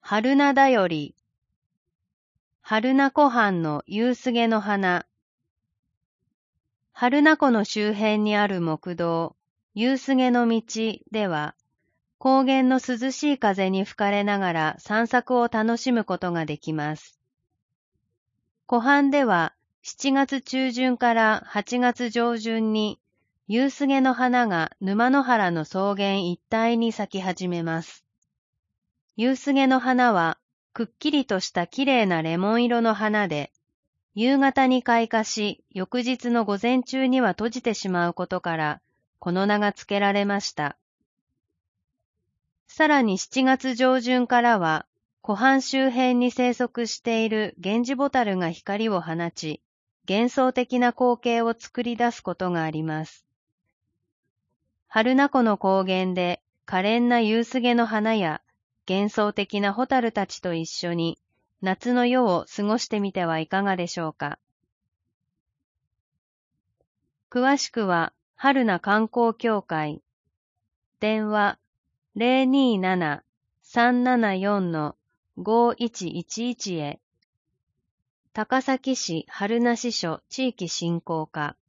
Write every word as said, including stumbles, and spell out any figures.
春名だより、春名湖畔の夕菅の花。春名湖の周辺にある木道、夕菅の道では、高原の涼しい風に吹かれながら散策を楽しむことができます。湖畔ではしちがつ中旬からはちがつ上旬に夕菅の花が沼の原の草原一帯に咲き始めます。夕菅の花はくっきりとしたきれいなレモン色の花で、夕方に開花し、翌日の午前中には閉じてしまうことから、この名が付けられました。さらにしちがつ上旬からは、湖畔周辺に生息しているゲンジボタルが光を放ち、幻想的な光景を作り出すことがあります。春名湖の高原で可憐な夕菅の花や幻想的なホタルたちと一緒に夏の夜を過ごしてみてはいかがでしょうか。詳しくは春名観光協会、電話 ゼロにーなな さんななよん ごいちいちいち へ。高崎市春名支所地域振興課